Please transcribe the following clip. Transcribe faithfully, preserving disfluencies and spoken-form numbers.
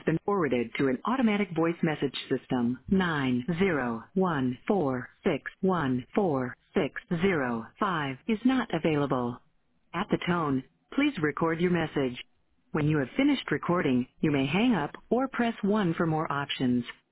been forwarded to an automatic voice message system. nine zero one four six one four six zero five is not available. At the tone, please record your message. When you have finished recording, you may hang up or press one for more options.